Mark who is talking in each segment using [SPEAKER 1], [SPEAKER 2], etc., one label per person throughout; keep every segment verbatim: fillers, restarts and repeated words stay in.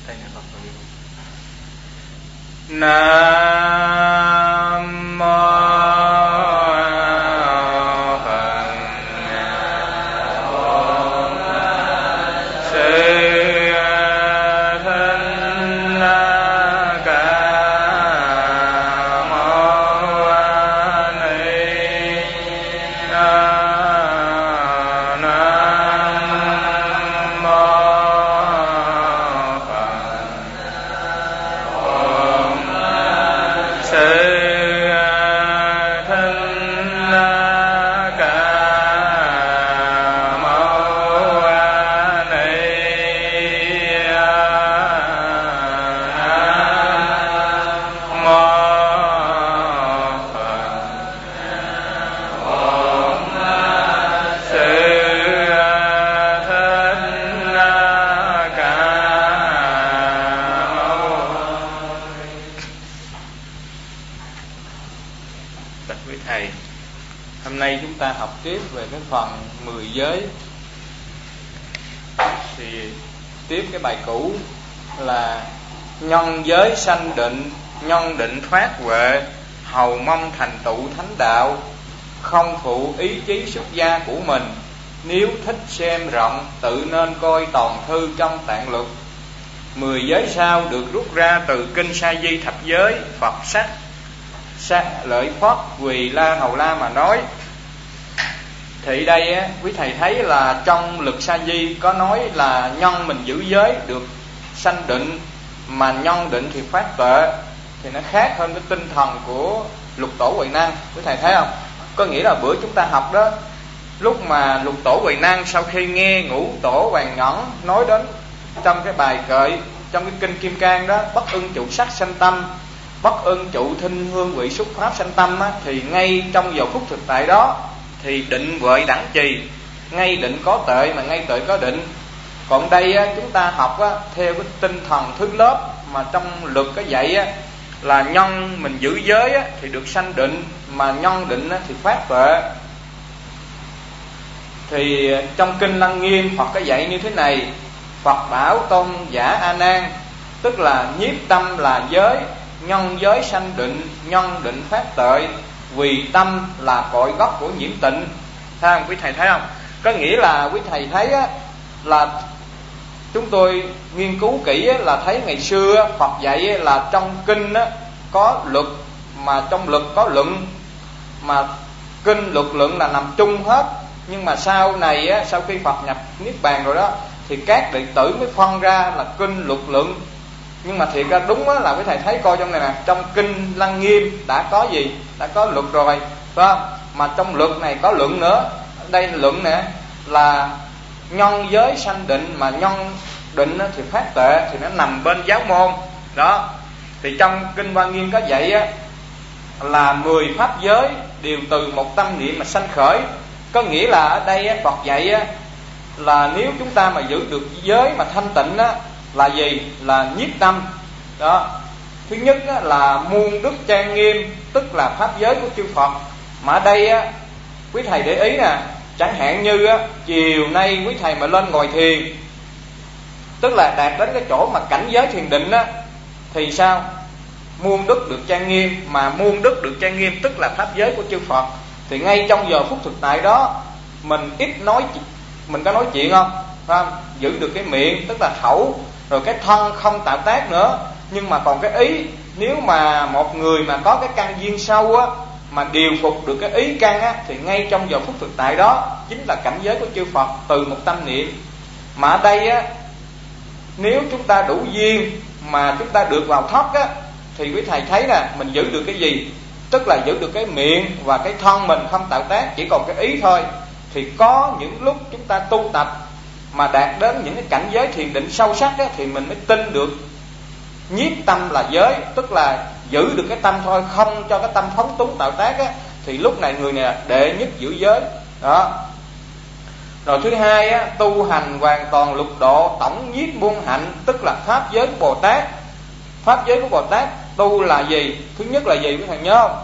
[SPEAKER 1] Nam mô tiếp về cái phần mười giới. Thì tiếp cái bài cũ là nhân giới sanh định, nhân định thoát huệ, hầu mong thành tựu thánh đạo, không phụ ý chí xuất gia của mình. Nếu thích xem rộng, tự nên coi toàn thư trong tạng luật. Mười giới sau được rút ra từ kinh Sa Di thập giới. Phật sắc sa lợi Phật Quỳ La Hầu La mà nói. Thì đây á, quý thầy thấy là trong lực Sa Di có nói là nhân mình giữ giới được sanh định, mà nhân định thì phát tuệ, thì nó khác hơn cái tinh thần của Lục Tổ Huệ Năng. Quý thầy thấy không? Có nghĩa là bữa chúng ta học đó, lúc mà Lục Tổ Huệ Năng sau khi nghe Ngũ Tổ Hoàng Nhẫn nói đến trong cái bài kệ trong cái kinh Kim Cang đó, bất ưng trụ sắc sanh tâm, bất ưng trụ thinh hương vị xúc pháp sanh tâm á, thì ngay trong giờ phút thực tại đó thì định huệ đẳng trì, ngay định có tuệ mà ngay tuệ có định. Còn đây á, chúng ta học á, theo cái tinh thần thứ lớp mà trong luật có dạy á, là nhân mình giữ giới á, thì được sanh định, mà nhân định á, thì phát tuệ. Thì trong kinh Lăng Nghiêm Phật có dạy như thế này: Phật bảo tôn giả A Nan, tức là nhiếp tâm là giới, nhân giới sanh định, nhân định phát tuệ, vì tâm là cội gốc của nhiễm tịnh. Thấy không quý thầy thấy không? Có nghĩa là quý thầy thấy á, là chúng tôi nghiên cứu kỹ á, là thấy ngày xưa Phật dạy á, là trong kinh á, có luật, mà trong luật có luận, mà kinh luật luận là nằm chung hết. Nhưng mà sau này á, sau khi Phật nhập Niết Bàn rồi đó, thì các đệ tử mới phân ra là kinh luật luận. Nhưng mà thiệt ra đúng á, là quý thầy thấy coi trong này nè, trong kinh Lăng Nghiêm đã có gì? Đã có luật rồi, phải không? Mà trong luật này có luận nữa. Đây luận nè là nhân giới sanh định, mà nhân định thì phát tuệ, thì nó nằm bên giáo môn đó. Thì trong kinh Hoa Nghiêm có dạy á, là mười pháp giới đều từ một tâm niệm mà sanh khởi. Có nghĩa là ở đây á, Phật dạy á, là nếu chúng ta mà giữ được giới mà thanh tịnh á, là gì? Là nhiếp tâm đó. Thứ nhất á, là muôn đức trang nghiêm, tức là pháp giới của chư Phật. Mà ở đây á, quý thầy để ý nè, chẳng hạn như á, chiều nay quý thầy mà lên ngồi thiền, tức là đạt đến cái chỗ mà cảnh giới thiền định á, thì sao? Muôn đức được trang nghiêm, mà muôn đức được trang nghiêm tức là pháp giới của chư Phật. Thì ngay trong giờ phút thực tại đó, mình ít nói, mình có nói chuyện không? Phải không? Giữ được cái miệng, tức là khẩu, rồi cái thân không tạo tác nữa. Nhưng mà còn cái ý, nếu mà một người mà có cái căn duyên sâu á, mà điều phục được cái ý căn á, thì ngay trong giờ phút thực tại đó chính là cảnh giới của chư Phật từ một tâm niệm. Mà ở đây á, nếu chúng ta đủ duyên mà chúng ta được vào thất á, thì quý thầy thấy nè, mình giữ được cái gì? Tức là giữ được cái miệng và cái thân mình không tạo tác, chỉ còn cái ý thôi. Thì có những lúc chúng ta tu tập mà đạt đến những cái cảnh giới thiền định sâu sắc á, thì mình mới tin được nhiếp tâm là giới, tức là giữ được cái tâm thôi, không cho cái tâm phóng túng tạo tác á, thì lúc này người này là đệ nhất giữ giới đó. Rồi thứ hai á, tu hành hoàn toàn lục độ, tổng nhiếp muôn hạnh, tức là pháp giới của Bồ Tát. Pháp giới của Bồ Tát tu là gì? Thứ nhất là gì quý thầy nhớ không?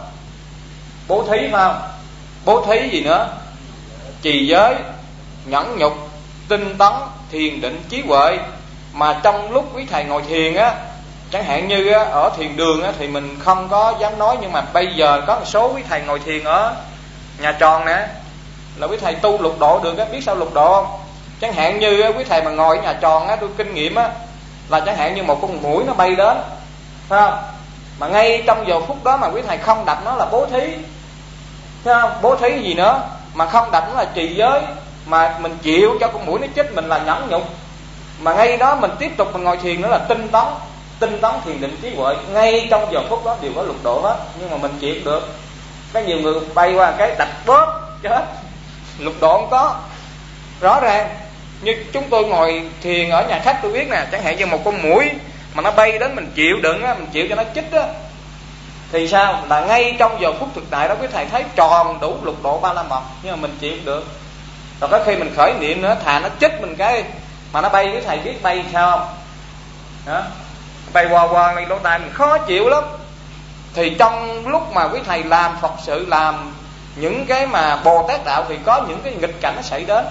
[SPEAKER 1] Bố thí, phải không? Bố thí gì nữa? Trì giới, nhẫn nhục, tinh tấn, thiền định, trí huệ. mà trong lúc quý thầy ngồi thiền á, chẳng hạn như á, ở thiền đường á, thì mình không có dám nói, nhưng mà bây giờ có một số quý thầy ngồi thiền ở nhà tròn nè, là quý thầy tu lục độ được á. Biết sao lục độ không? Chẳng hạn như á, quý thầy mà ngồi ở nhà tròn á, tôi kinh nghiệm á, là chẳng hạn như một con muỗi nó bay đến, phải không? Mà ngay trong giờ phút đó mà quý thầy không đập nó là bố thí, phải không? Bố thí gì nữa, mà không đập nó là trì giới, mà mình chịu cho con muỗi nó chết mình là nhẫn nhục. Mà ngay đó mình tiếp tục mình ngồi thiền nữa là tinh tấn, tinh tấn thiền định trí huệ, ngay trong giờ phút đó đều có lục độ hết, nhưng mà mình chịu được. Có nhiều người bay qua cái đập bóp chết, lục độ không có. Rõ ràng như chúng tôi ngồi thiền ở nhà khách tôi biết nè, chẳng hạn như một con muỗi mà nó bay đến mình chịu đựng á, mình chịu cho nó chích á, thì sao? Là ngay trong giờ phút thực tại đó quý thầy thấy tròn đủ lục độ ba la mật, nhưng mà mình chịu được. Rồi có khi mình khởi niệm nữa, thà nó chích mình cái mà nó bay, quý thầy biết bay sao không? Đó, bay qua qua ngay lỗ tai mình khó chịu lắm. Thì trong lúc mà quý thầy làm Phật sự, làm những cái mà Bồ Tát đạo, thì có những cái nghịch cảnh nó xảy đến,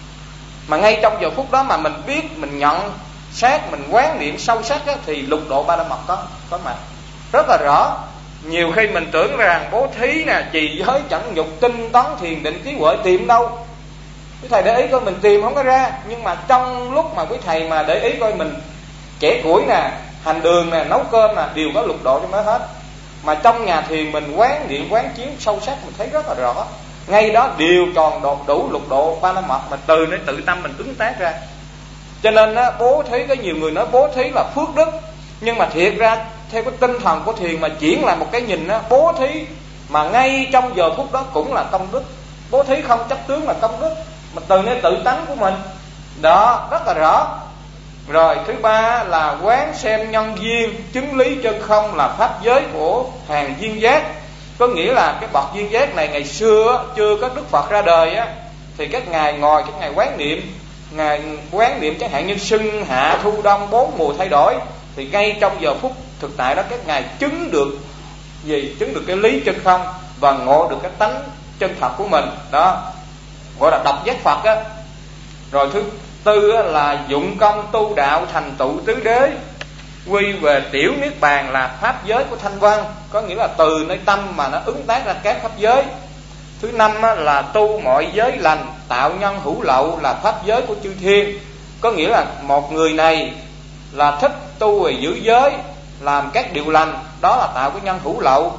[SPEAKER 1] mà ngay trong giờ phút đó mà mình biết, mình nhận sát, mình quán niệm sâu sắc á, thì lục độ ba la mật có có mặt rất là rõ. Nhiều khi mình tưởng rằng bố thí nè, trì giới, chẳng nhục, tinh tấn, thiền định, trí huệ tìm đâu? Quý thầy để ý coi, mình tìm không có ra. Nhưng mà trong lúc mà quý thầy mà để ý coi, mình chẻ củi nè, hành đường nè, nấu cơm nè, đều có lục độ trong đó hết. Mà trong nhà thiền mình quán niệm, quán chiếu sâu sắc, mình thấy rất là rõ, ngay đó đều tròn độ đủ lục độ ba la mật, mà từ nơi tự tâm mình ứng tác ra. Cho nên á, bố thí, có nhiều người nói bố thí là phước đức, nhưng mà thiệt ra theo cái tinh thần của thiền mà chuyển là một cái nhìn á, bố thí mà ngay trong giờ phút đó cũng là công đức. Bố thí không chấp tướng là công đức, mà từ nơi tự tánh của mình đó rất là rõ. Rồi thứ ba là quán xem nhân duyên, chứng lý chân không là pháp giới của hàng duyên giác. Có nghĩa là cái bậc duyên giác này ngày xưa chưa có Đức Phật ra đời á, thì các ngài ngồi, các ngài quán niệm, ngài quán niệm chẳng hạn như xuân hạ thu đông bốn mùa thay đổi, thì ngay trong giờ phút thực tại đó các ngài chứng được gì? Chứng được cái lý chân không và ngộ được cái tánh chân thật của mình, đó gọi là độc giác Phật á. Rồi thứ tư là dụng công tu đạo thành tựu tứ đế, quy về tiểu niết bàn là pháp giới của thanh văn, có nghĩa là từ nơi tâm mà nó ứng tác ra các pháp giới. Thứ năm là tu mọi giới lành, tạo nhân hữu lậu là pháp giới của chư thiên, có nghĩa là một người này là thích tu về giữ giới, làm các điều lành, đó là tạo cái nhân hữu lậu.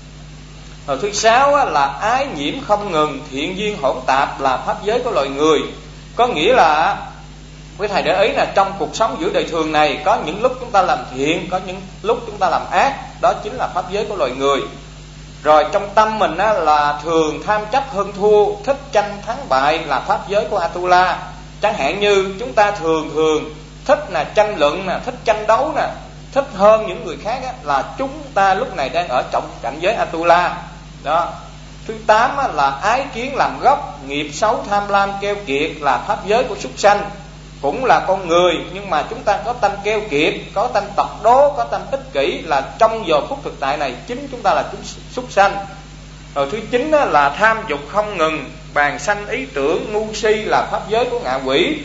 [SPEAKER 1] Rồi thứ sáu là ái nhiễm không ngừng, thiện duyên hỗn tạp là pháp giới của loài người, có nghĩa là quý thầy để ý là trong cuộc sống giữa đời thường này, có những lúc chúng ta làm thiện, có những lúc chúng ta làm ác, đó chính là pháp giới của loài người. Rồi trong tâm mình á, là thường tham chấp hơn thua, thích tranh thắng bại là pháp giới của Atula. Chẳng hạn như chúng ta thường thường thích là tranh luận nè, thích tranh đấu nè, thích hơn những người khác á, là chúng ta lúc này đang ở trong cảnh giới Atula. Đó. Thứ tám á, là ái kiến làm gốc, nghiệp xấu tham lam keo kiệt là pháp giới của súc sanh. Cũng là con người, nhưng mà chúng ta có tâm keo kiệt, có tâm tật đố, có tâm ích kỷ, là trong giờ phút thực tại này chính chúng ta là chúng súc sanh. Rồi thứ chín là tham dục không ngừng, bàn sanh ý tưởng, ngu si là pháp giới của ngạ quỷ.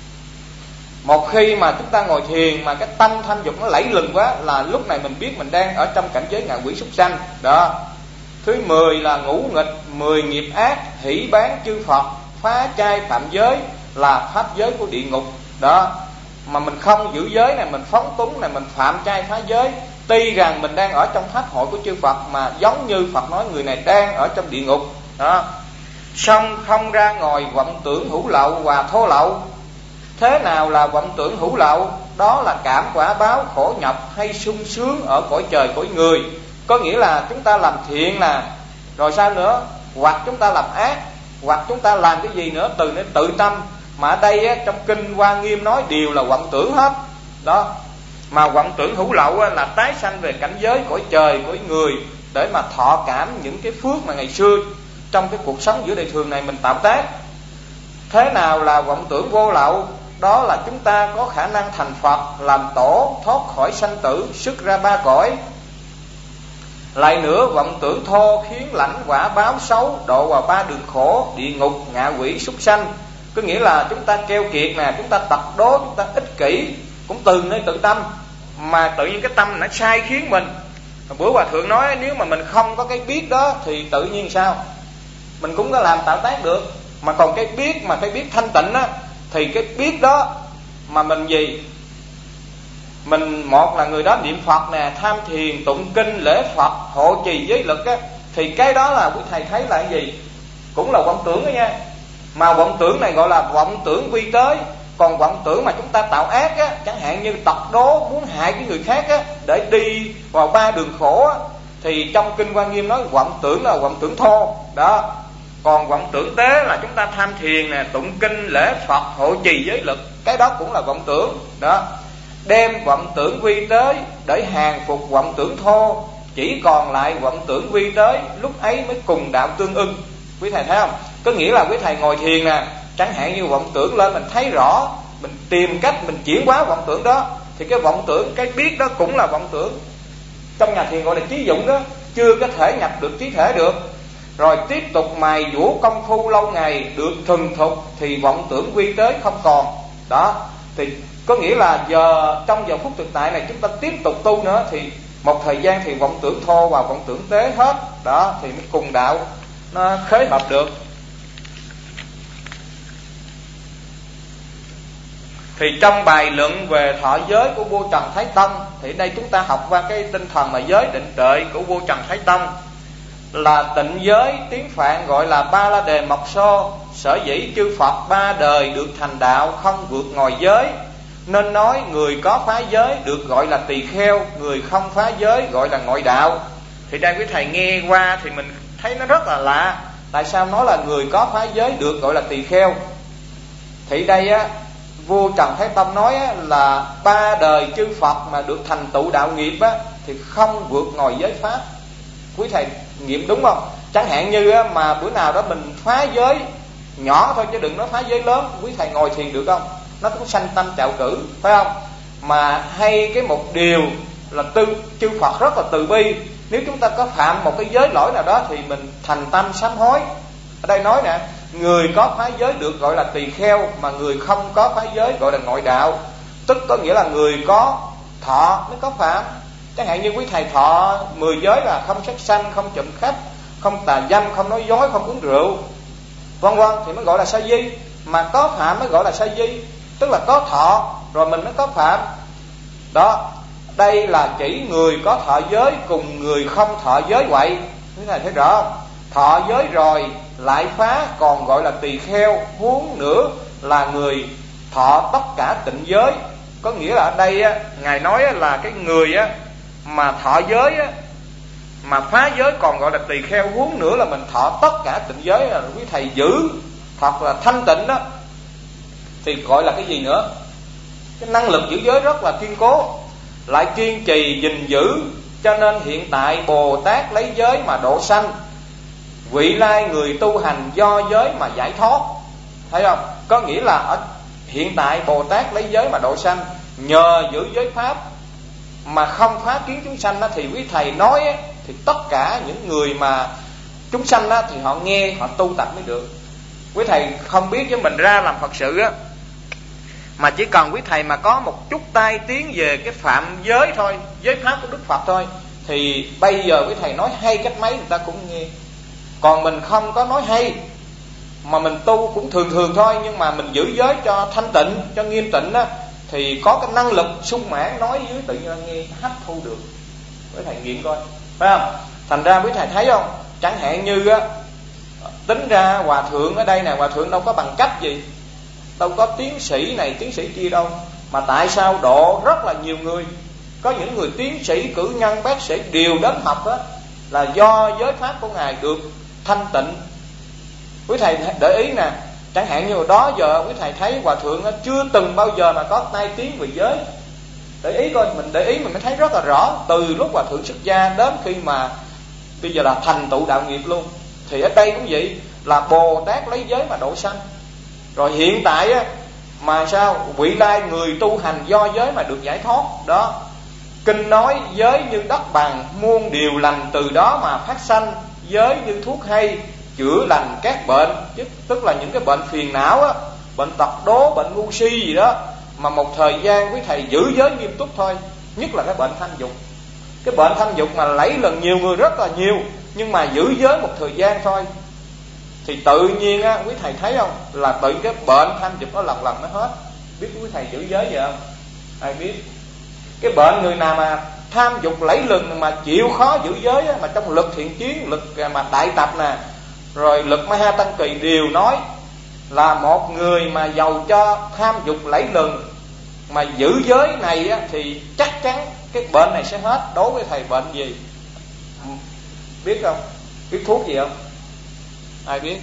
[SPEAKER 1] Một khi mà chúng ta ngồi thiền mà cái tâm tham dục nó lẫy lừng quá, là lúc này mình biết mình đang ở trong cảnh giới ngạ quỷ súc sanh. Đó. Thứ mười là ngũ nghịch, mười nghiệp ác, hỷ bán chư Phật, phá chay phạm giới là pháp giới của địa ngục. Đó. Mà mình không giữ giới này, mình phóng túng này, mình phạm chay phá giới, tuy rằng mình đang ở trong pháp hội của chư Phật, mà giống như Phật nói người này đang ở trong địa ngục. Đó. Xong không ra ngoài vọng tưởng hữu lậu và thô lậu. Thế nào là vọng tưởng hữu lậu? Đó là cảm quả báo khổ nhọc hay sung sướng ở cõi trời cõi người. Có nghĩa là chúng ta làm thiện nè, rồi sao nữa, hoặc chúng ta làm ác, hoặc chúng ta làm cái gì nữa từ nơi tự tâm. Mà ở đây á, trong kinh Hoa Nghiêm nói đều là vọng tưởng hết. Đó. Mà vọng tưởng hữu lậu á, là tái sanh về cảnh giới cõi trời cõi người, để mà thọ cảm những cái phước mà ngày xưa trong cái cuộc sống giữa đời thường này mình tạo tác. Thế nào là vọng tưởng vô lậu? Đó là chúng ta có khả năng thành Phật, làm tổ, thoát khỏi sanh tử, xuất ra ba cõi. Lại nữa, vọng tưởng thô khiến lãnh quả báo xấu, độ vào ba đường khổ, địa ngục, ngạ quỷ, súc sanh. Có nghĩa là chúng ta keo kiệt nè, chúng ta tật đố, chúng ta ích kỷ, cũng từ nơi tự tâm, mà tự nhiên cái tâm nó sai khiến mình. Bữa Hòa Thượng nói nếu mà mình không có cái biết đó thì tự nhiên sao mình cũng có làm tạo tác được. Mà còn cái biết mà cái biết thanh tịnh á, thì cái biết đó mà mình gì, mình một là người đó niệm Phật nè, tham thiền, tụng kinh, lễ Phật, hộ trì giới lực á, thì cái đó là quý thầy thấy là cái gì, cũng là vọng tưởng đó nha. Mà vọng tưởng này gọi là vọng tưởng vi tới. Còn vọng tưởng mà chúng ta tạo ác á, chẳng hạn như tật đố muốn hại cái người khác á, để đi vào ba đường khổ á, thì trong kinh Hoa Nghiêm nói vọng tưởng là vọng tưởng thô đó. Còn vọng tưởng tế là chúng ta tham thiền nè, tụng kinh, lễ Phật, hộ trì giới lực, cái đó cũng là vọng tưởng đó. Đem vọng tưởng vi tới để hàng phục vọng tưởng thô, chỉ còn lại vọng tưởng vi tới, lúc ấy mới cùng đạo tương ưng. Quý thầy thấy không? Có nghĩa là quý thầy ngồi thiền nè, chẳng hạn như vọng tưởng lên mình thấy rõ, mình tìm cách mình chuyển hóa vọng tưởng đó, thì cái vọng tưởng, cái biết đó cũng là vọng tưởng. Trong nhà thiền gọi là trí dụng đó, chưa có thể nhập được trí thể được. Rồi tiếp tục mài dũa công phu lâu ngày, được thuần thục thì vọng tưởng quy tới không còn đó. Thì có nghĩa là giờ trong giờ phút thực tại này chúng ta tiếp tục tu nữa, thì một thời gian thì vọng tưởng thô và vọng tưởng tế hết đó, thì mới cùng đạo nó khế hợp được. Thì trong bài luận về thọ giới của vua Trần Thái Tông, thì đây chúng ta học qua cái tinh thần mà giới định tuệ của vua Trần Thái Tông, là tịnh giới tiếng Phạn gọi là ba la đề mộc xô. Sở dĩ chư Phật ba đời được thành đạo không vượt ngồi giới, nên nói người có phá giới được gọi là tỳ kheo, người không phá giới gọi là ngoại đạo. Thì đây quý thầy nghe qua thì mình thấy nó rất là lạ. Tại sao nói là người có phá giới được gọi là tỳ kheo? Thì đây á, vua Trần Thái Tông nói á, là ba đời chư Phật mà được thành tựu đạo nghiệp á, thì không vượt ngồi giới pháp. Quý thầy nghiệm đúng không? Chẳng hạn như á, mà bữa nào đó mình phá giới nhỏ thôi, chứ đừng nói phá giới lớn. Quý thầy ngồi thiền được không? Nó cũng sanh tâm trạo cử, phải không? Mà hay cái một điều là tư, chư Phật rất là từ bi. Nếu chúng ta có phạm một cái giới lỗi nào đó thì mình thành tâm sám hối. Ở đây nói nè, người có phá giới được gọi là tỳ kheo, mà người không có phá giới gọi là ngoại đạo. Tức có nghĩa là người có thọ mới có phạm. Chẳng hạn như quý thầy thọ mười giới là không sát sanh, không trộm cắp, không tà dâm, không nói dối, không uống rượu, vân vân, thì mới gọi là sa di. Mà có phạm mới gọi là sa di, tức là có thọ rồi mình mới có phạm đó. Đây là chỉ người có thọ giới cùng người không thọ giới vậy. Quý thầy thấy rõ không? Thọ giới rồi lại phá còn gọi là tỳ kheo, huống nữa là người thọ tất cả tịnh giới. Có nghĩa là ở đây á, ngài nói á, là cái người á, mà thọ giới á, mà phá giới còn gọi là tỳ kheo, huống nữa là mình thọ tất cả tịnh giới. Là quý thầy giữ thật là thanh tịnh đó, thì gọi là cái gì nữa? Cái năng lực giữ giới rất là kiên cố, lại kiên trì gìn giữ. Cho nên hiện tại Bồ Tát lấy giới mà độ sanh, vị lai người tu hành do giới mà giải thoát. Thấy không? Có nghĩa là ở hiện tại Bồ Tát lấy giới mà độ sanh, nhờ giữ giới pháp mà không phá kiến chúng sanh đó, thì quý thầy nói á, thì tất cả những người mà chúng sanh đó, thì họ nghe, họ tu tập mới được. Quý thầy không biết với mình ra làm Phật sự á, mà chỉ cần quý thầy mà có một chút tai tiếng về cái phạm giới thôi, giới pháp của Đức Phật thôi, thì bây giờ quý thầy nói hay cách mấy người ta cũng nghe. Còn mình không có nói hay, mà mình tu cũng thường thường thôi, nhưng mà mình giữ giới cho thanh tịnh, cho nghiêm tịnh á, thì có cái năng lực sung mãn nói dưới tự nhiên nghe hấp thu được. Quý thầy nghiệm coi, phải không? Thành ra quý thầy thấy không, chẳng hạn như á, tính ra hòa thượng ở đây nè, hòa thượng đâu có bằng cấp gì, đâu có tiến sĩ này tiến sĩ kia đâu, mà tại sao độ rất là nhiều người. Có những người tiến sĩ, cử nhân, bác sĩ đều đến học á, là do giới pháp của ngài được thanh tịnh. Quý thầy để ý nè, chẳng hạn như đó giờ quý thầy thấy hòa thượng á, chưa từng bao giờ mà có tai tiếng về giới. Để ý coi, mình để ý mình mới thấy rất là rõ. Từ lúc hòa thượng xuất gia đến khi mà bây giờ là thành tựu đạo nghiệp luôn, thì ở đây cũng vậy, là Bồ Tát lấy giới mà độ sanh. Rồi hiện tại á, mà sao vị lai người tu hành do giới mà được giải thoát đó. Kinh nói giới như đất bằng, muôn điều lành từ đó mà phát sanh. Giới như thuốc hay, chữa lành các bệnh, tức là những cái bệnh phiền não á, bệnh tật đố, bệnh ngu si gì đó, mà một thời gian quý thầy giữ giới nghiêm túc thôi, nhất là cái bệnh tham dục. Cái bệnh tham dục mà lấy lần nhiều người rất là nhiều, nhưng mà giữ giới một thời gian thôi, thì tự nhiên á, quý thầy thấy không, là tự cái bệnh tham dục nó lần lần nó hết. Biết quý thầy giữ giới vậy không? Ai biết? Cái bệnh người nào mà tham dục lẫy lừng mà chịu khó giữ giới á, mà trong lực thiện chiến, lực mà đại tập nè, rồi lực Maha Tăng Kỳ đều nói là một người mà giàu cho tham dục lẫy lừng mà giữ giới này á, thì chắc chắn cái bệnh này sẽ hết. Đối với thầy bệnh gì biết không? Biết thuốc gì không? Ai biết?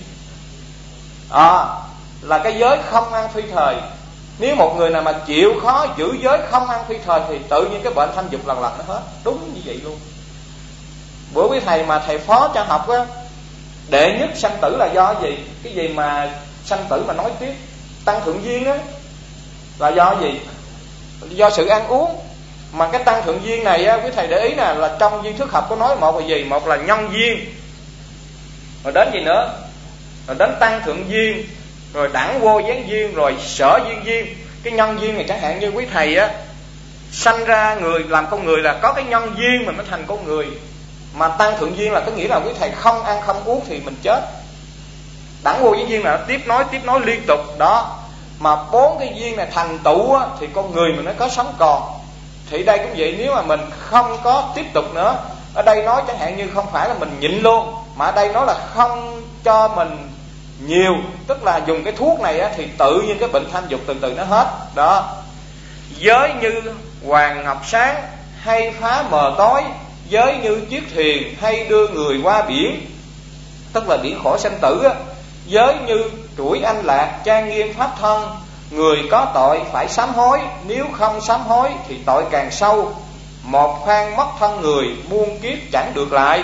[SPEAKER 1] À, là cái giới không ăn phi thời. Nếu một người nào mà chịu khó giữ giới không ăn phi thời thì tự nhiên cái bệnh tham dục lần lần nó hết. Đúng như vậy luôn. Bữa quý thầy mà thầy phó cho học á, đệ nhất sanh tử là do gì? Cái gì mà sanh tử mà nói tiếp tăng thượng duyên á, là do gì? Do sự ăn uống. Mà cái tăng thượng duyên này á, quý thầy để ý nè, là trong duyên thức học có nói một là gì? Một là nhân duyên, rồi đến gì nữa? Rồi đến tăng thượng duyên, rồi đẳng vô gián duyên, rồi sở duyên duyên. Cái nhân duyên này chẳng hạn như quý thầy á, sanh ra người làm con người là có cái nhân duyên mình mới thành con người. Mà tăng thượng duyên là có nghĩa là quý thầy không ăn không uống thì mình chết. Đẳng vô gián duyên là tiếp nối tiếp nối liên tục đó. Mà bốn cái duyên này thành tựu á, thì con người mình mới có sống còn. Thì đây cũng vậy, nếu mà mình không có tiếp tục nữa, ở đây nói chẳng hạn như không phải là mình nhịn luôn, mà ở đây nói là không cho mình nhiều, tức là dùng cái thuốc này á, thì tự nhiên cái bệnh tham dục từ từ nó hết đó. Giới như hoàng ngọc sáng hay phá mờ tối, giới như chiếc thuyền hay đưa người qua biển, tức là biển khổ sanh tử á. Giới như chuỗi anh lạc trang nghiêm pháp thân, người có tội phải sám hối, nếu không sám hối thì tội càng sâu. Một khoan mất thân người, muôn kiếp chẳng được lại.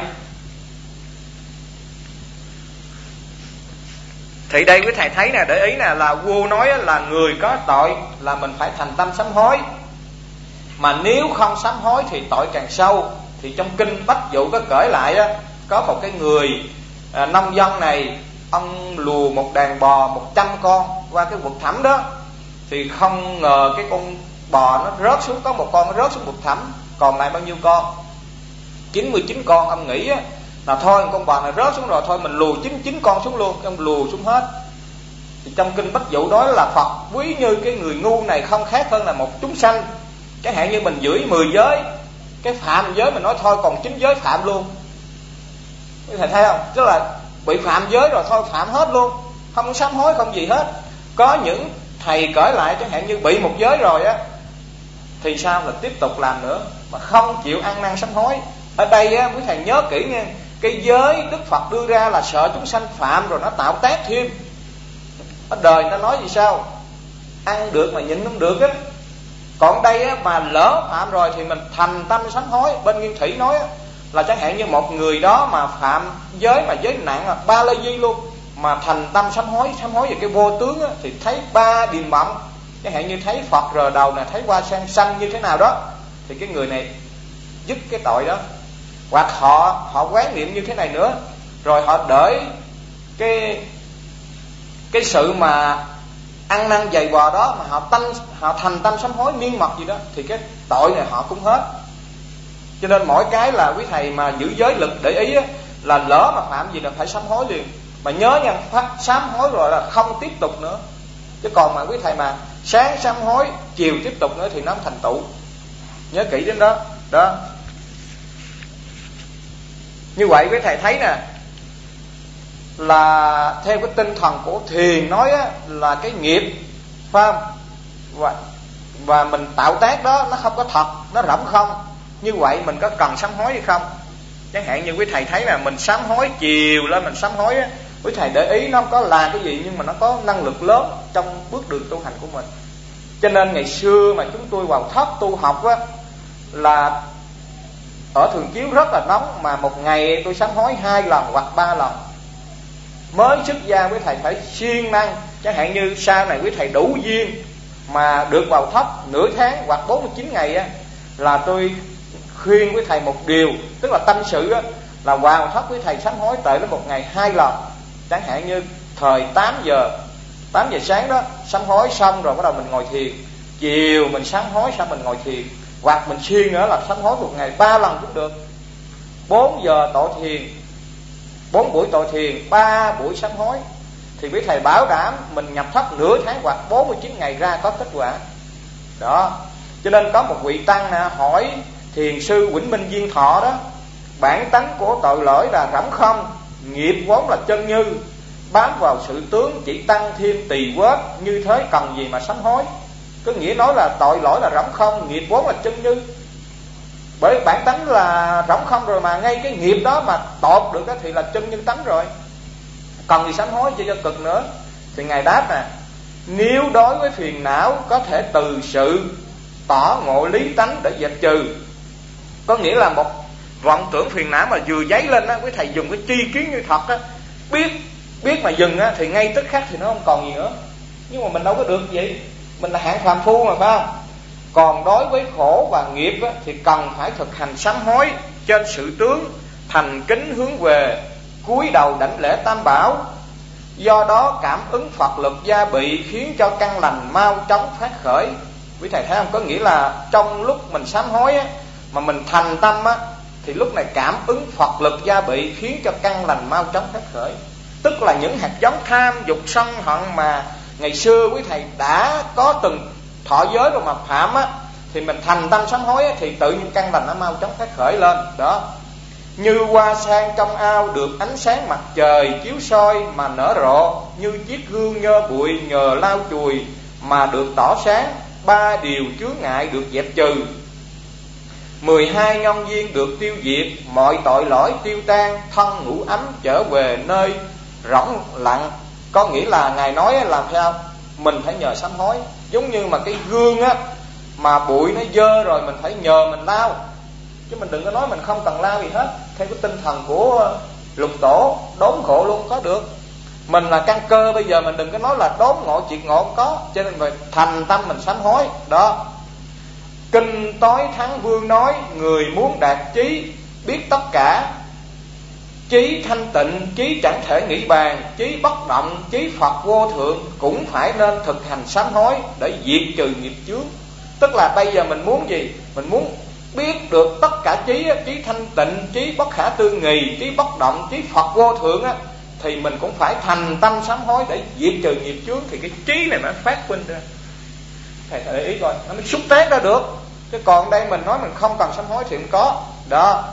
[SPEAKER 1] Thì đây quý thầy thấy nè, để ý nè, là vua nói là người có tội là mình phải thành tâm sám hối, mà nếu không sám hối thì tội càng sâu. Thì trong kinh Bách Dụ có kể lại á, có một cái người à, nông dân này, ông lùa một đàn bò một trăm con qua cái vực thẳm đó. Thì không ngờ cái con bò nó rớt xuống, có một con nó rớt xuống vực thẳm, còn lại bao nhiêu con? chín mươi chín con. Ông nghĩ á, là thôi con bò này rớt xuống rồi, thôi mình lùa chín mươi chín con xuống luôn. Ông lùa xuống hết. Thì trong kinh Bách Dụ nói là Phật quý như cái người ngu này không khác hơn là một chúng sanh. Chẳng hạn như mình giữ mười giới, cái phạm giới mình nói thôi còn chín giới phạm luôn. Quý thầy thấy không? Tức là bị phạm giới rồi thôi phạm hết luôn, không sám hối không gì hết. Có những thầy cởi lại chẳng hạn như bị một giới rồi á, thì sao là tiếp tục làm nữa, mà không chịu ăn năn sám hối. Ở đây á, quý thầy nhớ kỹ nha, cái giới Đức Phật đưa ra là sợ chúng sanh phạm rồi nó tạo tác thêm. Ở đời ta nói gì sao? Ăn được mà nhịn không được á. Còn đây á, mà lỡ phạm rồi thì mình thành tâm sám hối. Bên Nguyên Thủy nói á, là chẳng hạn như một người đó mà phạm giới mà giới nặng là ba la di luôn, mà thành tâm sám hối, sám hối về cái vô tướng á, thì thấy ba điềm mộng, chẳng hạn như thấy Phật rờ đầu nè, thấy hoa sen xanh như thế nào đó, thì cái người này dứt cái tội đó. Hoặc họ họ quán niệm như thế này nữa, rồi họ đợi cái cái sự mà ăn năn dày vò đó mà họ tanh họ thành tâm sám hối miên mật gì đó, thì cái tội này họ cũng hết. Cho nên mỗi cái là quý thầy mà giữ giới lực để ý á, là lỡ mà phạm gì là phải sám hối liền. Mà nhớ nha, phát sám hối rồi là không tiếp tục nữa. Chứ còn mà quý thầy mà sáng sám hối, chiều tiếp tục nữa thì nó không thành tựu. Nhớ kỹ đến đó. Đó. Như vậy quý thầy thấy nè, là theo cái tinh thần của thiền nói á, là cái nghiệp, phải không? Và, và mình tạo tác đó nó không có thật, nó rỗng không. Như vậy mình có cần sám hối hay không? Chẳng hạn như quý thầy thấy là mình sám hối chiều lên mình sám hối á, quý thầy để ý nó không có là cái gì, nhưng mà nó có năng lực lớn trong bước đường tu hành của mình. Cho nên ngày xưa mà chúng tôi vào thấp tu học á, là ở Thường Chiếu rất là nóng, mà một ngày tôi sám hối hai lần hoặc ba lần. Mới xuất gia quý thầy phải siêng năng. Chẳng hạn như sau này quý thầy đủ duyên mà được vào thấp nửa tháng hoặc bốn mươi chín ngày á, là tôi khuyên quý thầy một điều, tức là tâm sự á, là vào thấp quý thầy sám hối tệ đến một ngày hai lần. Chẳng hạn như thời tám giờ tám giờ sáng đó sám hối xong rồi bắt đầu mình ngồi thiền, chiều mình sám hối xong mình ngồi thiền, hoặc mình siêng nữa là sám hối một ngày ba lần cũng được. Bốn giờ tọa thiền, bốn buổi tọa thiền, ba buổi sám hối, thì quý thầy bảo đảm mình nhập thất nửa tháng hoặc bốn mươi chín ngày ra có kết quả. Đó, cho nên có một vị tăng nè hỏi thiền sư Vĩnh Minh Viên Thọ đó: bản tánh của tội lỗi là rỗng không, nghiệp vốn là chân như, bám vào sự tướng chỉ tăng thêm tỳ vết, như thế cần gì mà sám hối. Có nghĩa nói là tội lỗi là rỗng không, nghiệp vốn là chân như. Bởi bản tánh là rỗng không rồi mà ngay cái nghiệp đó mà tột được đó thì là chân như tánh rồi, cần gì sám hối cho cho cực nữa. Thì ngài đáp nè: nếu đối với phiền não có thể từ sự tỏ ngộ lý tánh để dẹp trừ. Có nghĩa là một vọng tưởng phiền não mà vừa dấy lên á, quý thầy dùng cái tri kiến như thật á, biết biết mà dừng á thì ngay tức khắc thì nó không còn gì nữa. Nhưng mà mình đâu có được vậy, mình là hạng phàm phu mà, phải không? Còn đối với khổ và nghiệp á, thì cần phải thực hành sám hối trên sự tướng, thành kính hướng về, cúi đầu đảnh lễ tam bảo. Do đó cảm ứng Phật lực gia bị khiến cho căn lành mau chóng phát khởi. Quý thầy thấy không? Có nghĩa là trong lúc mình sám hối á, mà mình thành tâm á, thì lúc này cảm ứng Phật lực gia bị khiến cho căn lành mau chóng phát khởi. Tức là những hạt giống tham dục sân hận mà ngày xưa quý thầy đã có từng thọ giới rồi mà phạm á, thì mình thành tâm sám hối á, thì tự nhiên căn lành nó mau chóng phát khởi lên. Đó, như hoa sen trong ao được ánh sáng mặt trời chiếu soi mà nở rộ, như chiếc gương nhơ bụi nhờ lau chùi mà được tỏ sáng. Ba điều chướng ngại được dẹp trừ, mười hai nhân duyên được tiêu diệt, mọi tội lỗi tiêu tan, thân ngủ ấm trở về nơi rỗng lặng. Có nghĩa là ngài nói làm sao mình phải nhờ sám hối. Giống như mà cái gương á, mà bụi nó dơ rồi mình phải nhờ mình lau, chứ mình đừng có nói mình không cần lau gì hết. Theo cái tinh thần của lục tổ, đốn ngộ luôn có được. Mình là căn cơ, bây giờ mình đừng có nói là đốn ngộ triệt ngộ không có. Cho nên phải thành tâm mình sám hối. Đó, kinh tối thắng vương nói: người muốn đạt chí biết tất cả, chí thanh tịnh, chí chẳng thể nghĩ bàn, chí bất động, chí Phật vô thượng, cũng phải nên thực hành sám hối để diệt trừ nghiệp chướng. Tức là bây giờ mình muốn gì? Mình muốn biết được tất cả chí, chí thanh tịnh, chí bất khả tư nghì, chí bất động, chí Phật vô thượng á, thì mình cũng phải thành tâm sám hối để diệt trừ nghiệp chướng. Thì cái trí này nó phát huynh ra, thầy để ý coi, nó mới xúc tác ra được. Chứ còn đây mình nói mình không cần sám hối thì không có. Đó,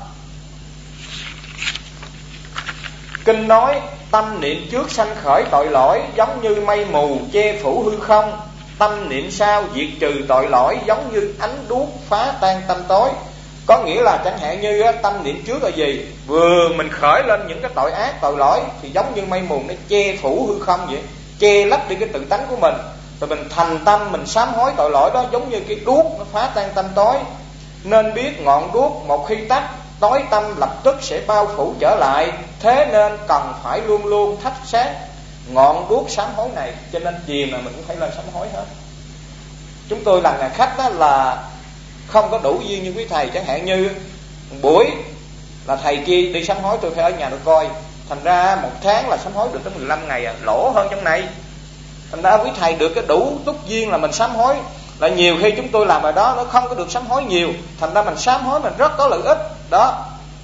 [SPEAKER 1] kinh nói: tâm niệm trước sanh khởi tội lỗi, giống như mây mù che phủ hư không. Tâm niệm sau diệt trừ tội lỗi, giống như ánh đuốc phá tan tâm tối. Có nghĩa là chẳng hạn như tâm niệm trước là gì? Vừa mình khởi lên những cái tội ác, tội lỗi, thì giống như mây mù nó che phủ hư không vậy, che lấp đi cái tự tánh của mình. Rồi mình thành tâm mình sám hối tội lỗi đó, giống như cái đuốc nó phá tan tâm tối. Nên biết ngọn đuốc một khi tắt, tối tâm lập tức sẽ bao phủ trở lại. Thế nên cần phải luôn luôn thắp sáng ngọn đuốc sám hối này. Cho nên chiều mà mình cũng phải lên sám hối hết. Chúng tôi là nhà khách đó, là không có đủ duyên như quý thầy. Chẳng hạn như buổi là thầy kia đi sám hối, tôi phải ở nhà tôi coi. Thành ra một tháng là sám hối được tới mười lăm ngày à, lỗ hơn trong này. Thành ra quý thầy được cái đủ túc duyên là mình sám hối. Là nhiều khi chúng tôi làm ở đó nó không có được sám hối nhiều, thành ra mình sám hối mình rất có lợi ích. Đó,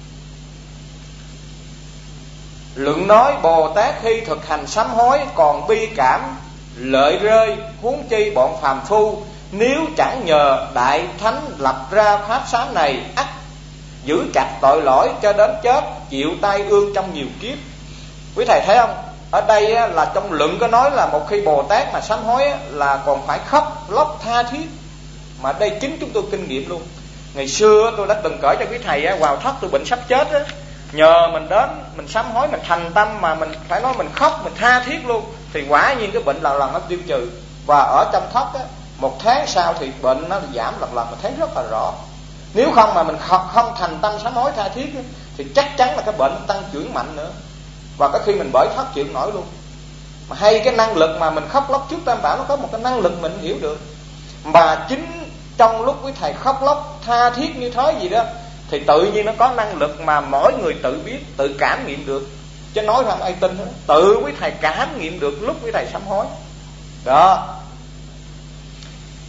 [SPEAKER 1] luận nói Bồ Tát khi thực hành sám hối còn bi cảm lợi rơi, huống chi bọn phàm phu. Nếu chẳng nhờ đại thánh lập ra pháp sám này, ắt giữ chặt tội lỗi cho đến chết, chịu tai ương trong nhiều kiếp. Quý thầy thấy không? Ở đây là trong luận có nói là một khi Bồ Tát mà sám hối là còn phải khóc lóc tha thiết. Mà đây chính chúng tôi kinh nghiệm luôn. Ngày xưa tôi đã từng kể cho quý thầy vào thất tôi bệnh sắp chết á, nhờ mình đến mình sám hối, mình thành tâm mà mình phải nói mình khóc, mình tha thiết luôn, thì quả nhiên cái bệnh lần lần nó tiêu trừ. Và ở trong thất á, một tháng sau thì bệnh nó giảm lần lần, mình thấy rất là rõ. Nếu không mà mình không, không thành tâm sám hối tha thiết á, thì chắc chắn là cái bệnh tăng trưởng mạnh nữa. Và có khi mình bởi thất chịu nổi luôn. Mà hay cái năng lực mà mình khóc lóc trước tam bảo, nó có một cái năng lực mình hiểu được. Mà chính trong lúc quý thầy khóc lóc tha thiết như thế gì đó, thì tự nhiên nó có năng lực mà mỗi người tự biết, tự cảm nghiệm được. Chứ nói không ai tin hết. Tự quý thầy cảm nghiệm được lúc quý thầy sám hối. Đó,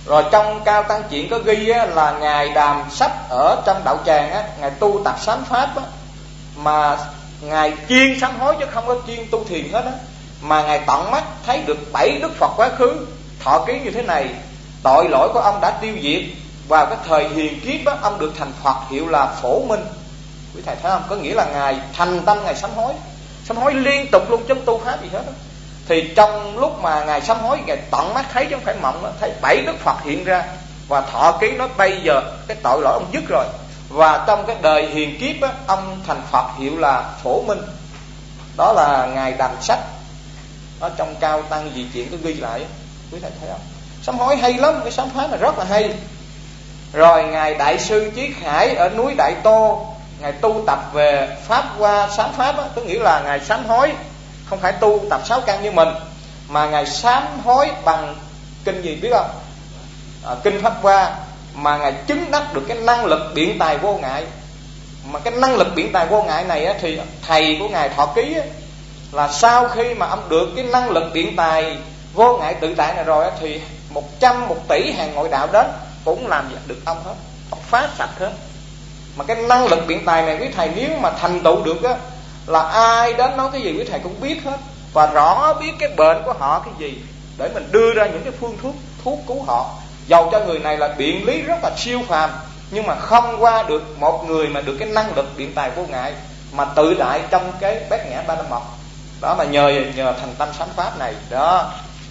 [SPEAKER 1] Rồi trong Cao Tăng Chuyện có ghi á, là ngài Đàm Sách ở trong đạo tràng á, ngài tu tập sám pháp á, mà ngài chuyên sám hối chứ không có chuyên tu thiền hết á, mà ngài tận mắt thấy được bảy Đức Phật quá khứ thọ ký như thế này, tội lỗi của ông đã tiêu diệt, vào cái thời hiền kiếp á, ông được thành Phật hiệu là Phổ Minh. Quý thầy thấy không? Có nghĩa là ngài thành tâm ngài sám hối, sám hối liên tục luôn, trong tu pháp gì hết đó. Thì trong lúc mà ngài sám hối, ngài tận mắt thấy chứ không phải mộng đó, thấy bảy Đức Phật hiện ra và thọ ký nói bây giờ cái tội lỗi ông dứt rồi. Và trong cái đời hiền kiếp á, ông thành Phật hiệu là Phổ Minh. Đó là ngài Đàm Sách, ở trong Cao Tăng Dị Chuyện có ghi lại. Quý thầy thấy không? Sám hối hay lắm, cái sám pháp này rất là hay. Rồi ngài Đại sư Chí Khải ở núi Đại Tô, ngài tu tập về pháp qua sám pháp á, có nghĩa là ngài sám hối không phải tu tập sáu căn như mình, mà ngài sám hối bằng kinh gì biết không? À, kinh pháp qua, mà ngài chứng đắc được cái năng lực biện tài vô ngại. Mà cái năng lực biện tài vô ngại này á, thì thầy của ngài thọ ký á, là sau khi mà ông được cái năng lực biện tài vô ngại tự tại này rồi á, thì một trăm một tỷ hàng ngoại đạo đến cũng làm gì được ông hết, ông phá sạch hết. Mà cái năng lực biện tài này quý thầy nếu mà thành tựu được á, là ai đến nói cái gì quý thầy cũng biết hết, và rõ biết cái bệnh của họ cái gì, để mình đưa ra những cái phương thuốc thuốc cứu họ. Dầu cho người này là biện lý rất là siêu phàm, nhưng mà không qua được một người mà được cái năng lực biện tài vô ngại, mà tự đại trong cái bát nhã ba la mật đó, mà nhờ nhờ thành tâm sám pháp này đó.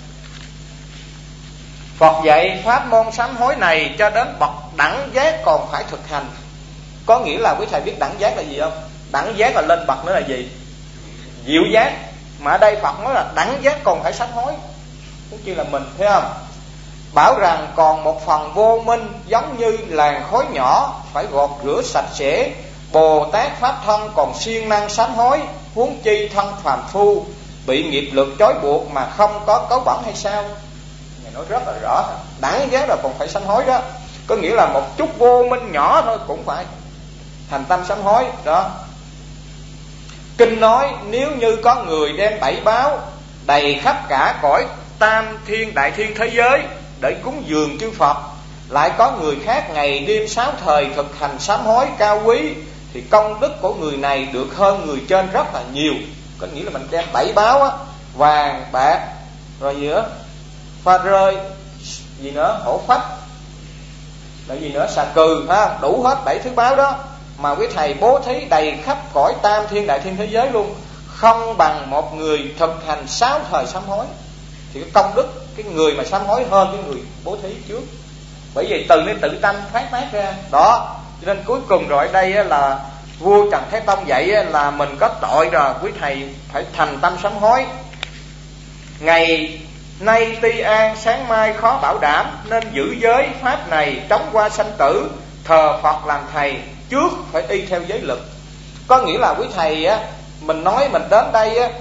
[SPEAKER 1] Phật dạy pháp môn sám hối này cho đến bậc đẳng giác còn phải thực hành. Có nghĩa là quý thầy biết đẳng giác là gì không? Đẳng giác là lên bậc nữa là gì? Diệu giác. Mà ở đây Phật nói là đẳng giác còn phải sám hối, cũng như là mình, thấy không? Bảo rằng còn một phần vô minh giống như làn khói nhỏ, phải gột rửa sạch sẽ. Bồ Tát pháp thân còn siêng năng sám hối, huống chi thân phàm phu bị nghiệp lực trói buộc mà không có cấu bẩn hay sao? Ngài nói rất là rõ, đẳng giác là còn phải sám hối đó. Có nghĩa là một chút vô minh nhỏ thôi cũng phải thành tâm sám hối đó. Kinh nói nếu như có người đem bảy báo đầy khắp cả cõi tam thiên đại thiên thế giới để cúng dường chư Phật, lại có người khác ngày đêm sáu thời thực hành sám hối cao quý, thì công đức của người này được hơn người trên rất là nhiều. Có nghĩa là mình đem bảy báo á, vàng bạc rồi gì nữa, pha rơi gì nữa, hổ phách, là gì nữa, xà cừ, ha, đủ hết bảy thứ báo đó, mà quý thầy bố thí đầy khắp cõi tam thiên đại thiên thế giới luôn, không bằng một người thực hành sáu thời sám hối. Thì cái công đức cái người mà sám hối hơn cái người bố thí trước. Bởi vì từ nơi tự tâm phát tác ra đó. Cho nên cuối cùng rồi ở đây là vua Trần Thái Tông dạy là mình có tội rồi, quý thầy phải thành tâm sám hối. Ngày nay ti an, sáng mai khó bảo đảm, nên giữ giới pháp này trống qua sanh tử. Thờ Phật làm thầy, trước phải y theo giới lực. Có nghĩa là quý thầy á, mình nói mình đến đây á,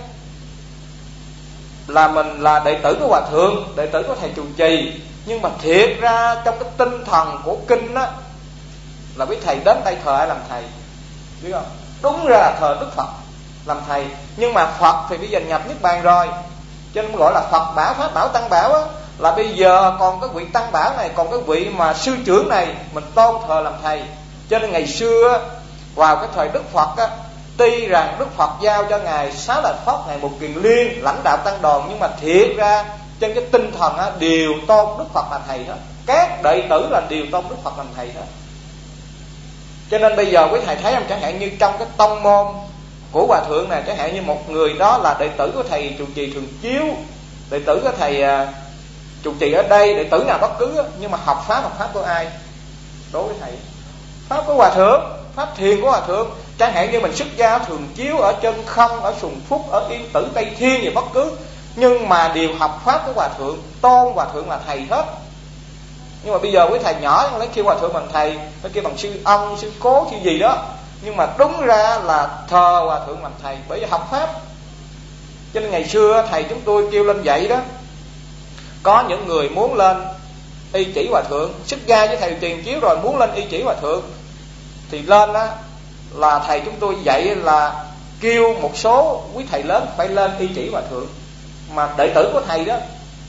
[SPEAKER 1] là mình là đệ tử của Hòa Thượng, đệ tử của thầy trụ trì, nhưng mà thiệt ra trong cái tinh thần của kinh á, là quý thầy đến đây thờ ai làm thầy, biết không? Đúng ra là thờ Đức Phật làm thầy, nhưng mà Phật thì bây giờ nhập niết bàn rồi, cho nên gọi là Phật bảo, Pháp bảo, Tăng bảo á. Là bây giờ còn cái vị Tăng bảo này, còn cái vị mà sư trưởng này mình tôn thờ làm thầy. Cho nên ngày xưa vào cái thời Đức Phật á, tuy rằng Đức Phật giao cho ngài sáu đại pháp, ngài một kiền liên lãnh đạo tăng đoàn, nhưng mà thiệt ra trên cái tinh thần á, đều tôn Đức Phật là thầy hết. Các đệ tử là đều tôn Đức Phật làm thầy hết. Cho nên bây giờ quý thầy thấy không, chẳng hạn như trong cái tông môn của Hòa Thượng này, chẳng hạn như một người đó là đệ tử của thầy trụ trì Thường Chiếu, đệ tử của thầy uh, trụ trì ở đây, đệ tử nào bất cứ, nhưng mà học pháp, học pháp của ai? Đối với thầy pháp của Hòa Thượng, pháp thiền của Hòa Thượng. Chẳng hạn như mình xuất gia ở Thường Chiếu, ở Chân Không, ở Sùng Phúc, ở Yên Tử, Tây Thiên gì bất cứ, nhưng mà đều học pháp của Hòa Thượng, tôn Hòa Thượng là thầy hết. Nhưng mà bây giờ quý thầy nhỏ lấy kêu Hòa Thượng bằng thầy, lấy kêu bằng sư ông, sư cố, sư gì đó, nhưng mà đúng ra là thờ Hòa Thượng làm thầy, bởi vì học pháp. Cho nên ngày xưa thầy chúng tôi kêu lên dạy đó, có những người muốn lên y chỉ Hòa Thượng, xuất gia với thầy Tiền Chiếu rồi muốn lên y chỉ Hòa Thượng, thì lên đó là thầy chúng tôi dạy là kêu một số quý thầy lớn phải lên y chỉ Hòa Thượng, mà đệ tử của thầy đó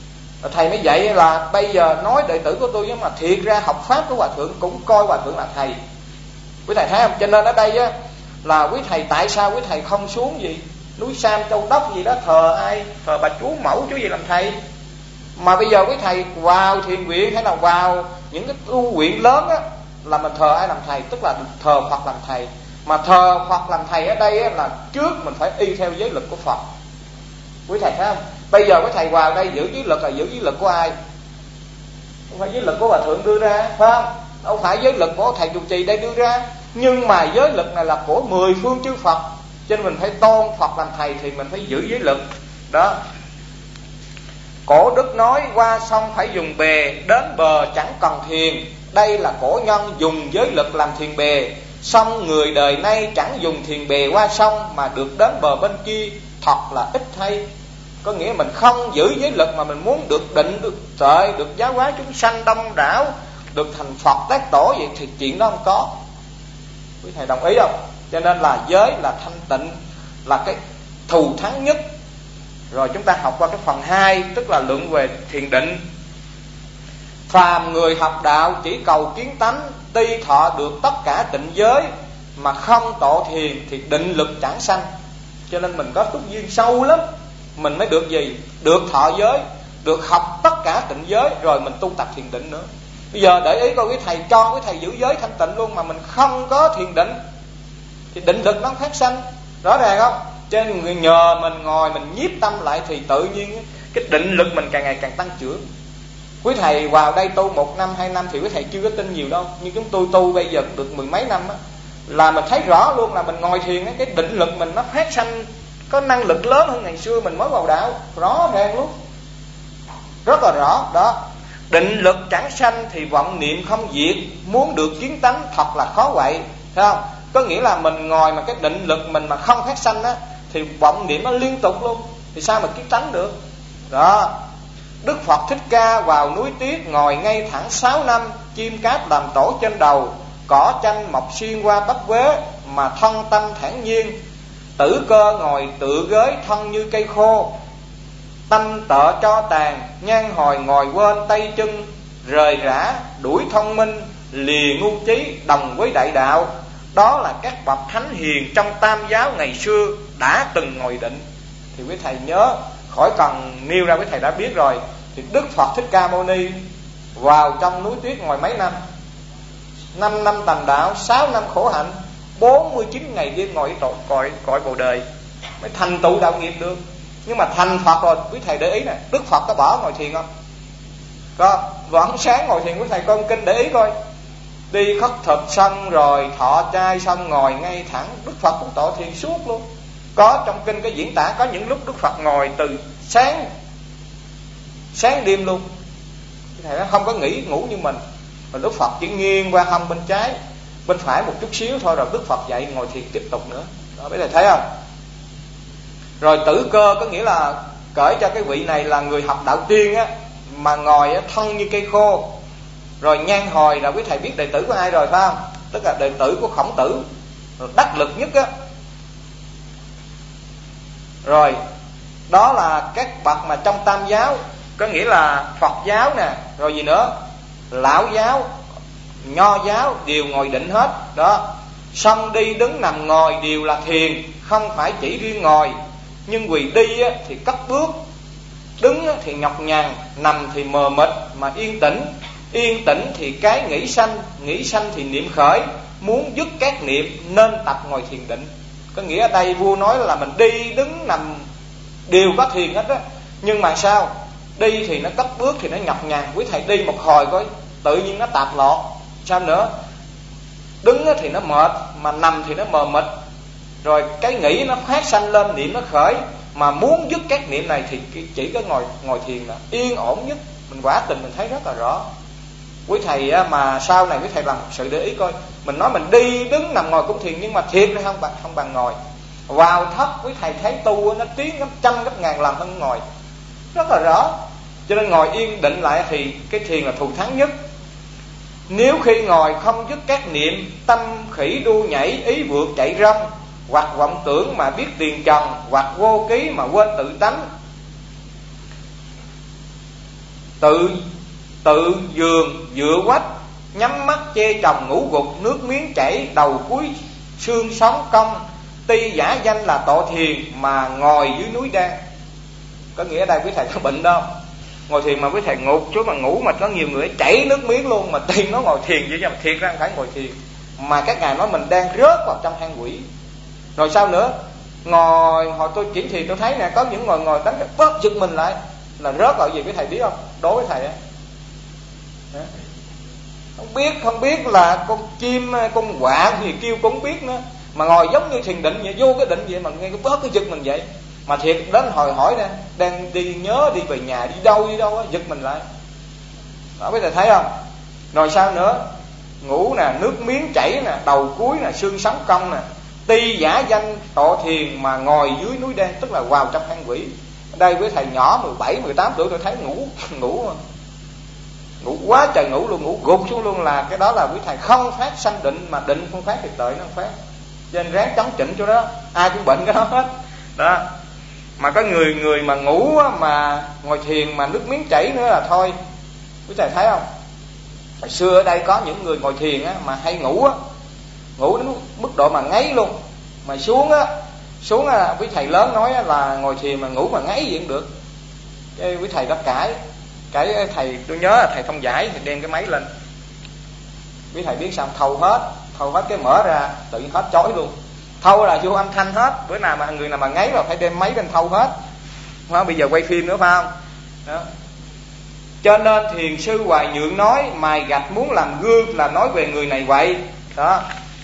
[SPEAKER 1] Thầy mới dạy là bây giờ nói đệ tử của tôi, nhưng mà thiệt ra học pháp của hòa thượng cũng coi hòa thượng là thầy. Quý thầy thấy không? Cho nên ở đây á, là quý thầy tại sao quý thầy không xuống gì núi Sam Châu Đốc gì đó thờ ai, thờ bà chú mẫu chú gì làm thầy, mà bây giờ quý thầy vào thiền viện hay là vào những cái tu viện lớn á, là mình thờ ai làm thầy, tức là thờ Phật làm thầy. Mà thờ Phật làm thầy ở đây á, là trước mình phải y theo giới luật của Phật. Quý thầy thấy không? Bây giờ quý thầy vào đây giữ giới luật là giữ giới luật của ai? Không phải giới luật của hòa thượng đưa ra, phải không? Không phải giới luật của thầy trụ trì đây đưa ra, nhưng mà giới luật này là của mười phương chư Phật, cho nên mình phải tôn Phật làm thầy thì mình phải giữ giới luật đó. Cổ đức nói qua sông phải dùng bè, đến bờ chẳng cần thuyền. Đây là cổ nhân dùng giới luật làm thuyền bè. Song người đời nay chẳng dùng thuyền bè qua sông, mà được đến bờ bên kia thật là ít hay. Có nghĩa mình không giữ giới luật mà mình muốn được định, được tuệ, được giáo hóa chúng sanh đông đảo, được thành Phật tác tổ, vậy thì chuyện đó không có. Quý thầy đồng ý không? Cho nên là giới là thanh tịnh, là cái thù thắng nhất. Rồi chúng ta học qua cái phần hai, tức là luận về thiền định. Phàm người học đạo chỉ cầu kiến tánh, tuy thọ được tất cả tịnh giới mà không tộ thiền thì định lực chẳng sanh. Cho nên mình có túc duyên sâu lắm, mình mới được gì? Được thọ giới, được học tất cả tịnh giới, rồi mình tu tập thiền định nữa. Bây giờ để ý coi quý thầy cho quý thầy giữ giới thanh tịnh luôn mà mình không có thiền định thì định lực nó phát sanh, rõ ràng không? Cho nên người nhờ mình ngồi mình nhiếp tâm lại thì tự nhiên cái định lực mình càng ngày càng tăng trưởng. Quý thầy vào đây tu một năm hai năm thì quý thầy chưa có tin nhiều đâu, nhưng chúng tôi tu bây giờ được mười mấy năm á, là mình thấy rõ luôn là mình ngồi thiền á, cái định lực mình nó phát sanh có năng lực lớn hơn ngày xưa mình mới vào đạo, rõ ràng luôn, rất là rõ đó. Định lực chẳng sanh thì vọng niệm không diệt, muốn được kiến tánh thật là khó vậy, thấy không? Có nghĩa là mình ngồi mà cái định lực mình mà không phát sanh á, thì vọng niệm nó liên tục luôn, thì sao mà kiến tánh được đó. Đức Phật Thích Ca vào núi Tuyết ngồi ngay thẳng sáu năm, chim cáp làm tổ trên đầu, cỏ chanh mọc xuyên qua bắp quế mà thân tâm thản nhiên. Tử Cơ ngồi tự gới thân như cây khô, tâm tợ cho tàn, nhan hồi ngồi quên tay chân, rời rã đuổi thông minh, lìa ngu trí đồng với đại đạo. Đó là các bậc thánh hiền trong tam giáo ngày xưa đã từng ngồi định. Thì quý thầy nhớ, khỏi cần nêu ra, quý thầy đã biết rồi. Thì Đức Phật Thích Ca Mâu Ni vào trong núi Tuyết ngồi mấy năm? Năm năm tầm đạo, sáu năm khổ hạnh, bốn mươi chín ngày đêm ngồi cõi, cõi, cõi bồ đề mới thành tựu đạo nghiệp được. Nhưng mà thành Phật rồi, quý thầy để ý nè, Đức Phật có bỏ ngồi thiền không? Có, vẫn sáng ngồi thiền. Quý thầy coi kinh để ý coi, đi khất thực xong rồi thọ trai xong ngồi ngay thẳng, Đức Phật cũng tọa thiền suốt luôn. Có trong kinh cái diễn tả có những lúc Đức Phật ngồi từ sáng sáng đêm luôn. Thầy nói không có nghỉ ngủ như mình, mà Đức Phật chỉ nghiêng qua hông bên trái bên phải một chút xíu thôi, rồi Đức Phật dậy ngồi thiền tiếp tục nữa đó. Bây giờ thấy không? Rồi Tử Cơ có nghĩa là kể cho cái vị này là người học đạo tiên á, mà ngồi á, thân như cây khô. Rồi Nhan Hồi là quý thầy biết đệ tử của ai rồi phải không? Tức là đệ tử của Khổng Tử, rồi đắc lực nhất á. Rồi đó là các bậc mà trong tam giáo, có nghĩa là Phật giáo nè, rồi gì nữa, Lão giáo, Nho giáo đều ngồi định hết đó. Xong đi đứng nằm ngồi đều là thiền, không phải chỉ riêng ngồi. Nhưng vì đi á, thì cất bước, đứng á, thì nhọc nhằn, nằm thì mờ mịt mà yên tĩnh. Yên tĩnh thì cái nghĩ sanh, nghĩ sanh thì niệm khởi. Muốn dứt các niệm nên tập ngồi thiền định. Có nghĩa ở đây vua nói là mình đi đứng nằm đều có thiền hết á. Nhưng mà sao? Đi thì nó cất bước thì nó nhọc nhằn. Quý thầy đi một hồi coi tự nhiên nó tạp lọt. Sao nữa? Đứng thì nó mệt, mà nằm thì nó mờ mịt. Rồi cái nghĩ nó phát sanh lên, niệm nó khởi. Mà muốn dứt các niệm này thì chỉ có ngồi ngồi thiền là yên ổn nhất. Mình quả tình mình thấy rất là rõ. Quý thầy mà sau này quý thầy làm sự để ý coi, mình nói mình đi đứng nằm ngồi cũng thiền, nhưng mà thiệt nó không bằng không bằng ngồi. Vào thấp quý thầy thấy tu nó tiến gấp trăm gấp ngàn lần hơn ngồi, rất là rõ. Cho nên ngồi yên định lại thì cái thiền là thù thắng nhất. Nếu khi ngồi không dứt các niệm, tâm khỉ đu nhảy, ý vượt chạy rong, hoặc vọng tưởng mà biết tiền trần, hoặc vô ký mà quên tự tánh, Tự tự giường dựa quách, nhắm mắt che chồng ngủ gục, nước miếng chảy đầu cuối xương sống cong, ti giả danh là tọa thiền mà ngồi dưới núi đan. Có nghĩa ở đây quý thầy có bệnh đâu, ngồi thiền mà quý thầy ngục chứ mà ngủ mà có nhiều người chảy nước miếng luôn, mà tiền nó ngồi thiền vậy, mà thiệt ra không phải ngồi thiền, mà các ngài nói mình đang rớt vào trong hang quỷ. Rồi sao nữa, ngồi hồi tôi chỉ thiền tôi thấy nè, có những ngồi ngồi đánh cái bớt giật mình lại là rớt vào gì quý thầy biết không? Đối với thầy á, không biết không biết là con chim con quạ gì kêu cũng biết nữa, mà ngồi giống như thiền định vậy, vô cái định vậy mà nghe cái bớt cái giật mình vậy. Mà thiệt đến hồi hỏi nè, đang đi nhớ đi về nhà đi đâu đi đâu á, giật mình lại đó, quý thầy thấy không? Rồi sao nữa, ngủ nè, nước miếng chảy nè, đầu cuối nè, xương sống cong nè, ti giả danh tọa thiền mà ngồi dưới núi đen, tức là vào trong hang quỷ. Ở đây với thầy nhỏ mười bảy mười tám tuổi tôi thấy ngủ ngủ ngủ quá trời ngủ luôn, ngủ gục xuống luôn, là cái đó là quý thầy không phát sanh định, mà định không phát thì tệ nó không phát. Cho nên ráng chống chỉnh chỗ đó, ai cũng bệnh cái đó hết đó. Mà có người người mà ngủ mà ngồi thiền mà nước miếng chảy nữa là thôi. Quý thầy thấy không, hồi xưa ở đây có những người ngồi thiền á, mà hay ngủ á, ngủ đến mức độ mà ngáy luôn. Mà xuống á, xuống á, quý thầy lớn nói á, là ngồi thiền mà ngủ mà ngáy gì cũng được. Cái quý thầy đó cãi, cái thầy tôi nhớ là thầy Thông Giải thì đem cái máy lên, quý thầy biết sao, thâu hết, thâu hết cái mở ra tự nhiên hết chói luôn. Thâu là vô âm thanh hết, bữa nào mà người nào mà ngáy là phải đem máy lên thâu hết. Đó, bây giờ quay phim nữa phải không? Đó. Cho nên thiền sư Hoài Nhượng nói mài gạch muốn làm gương là nói về người này vậy đó.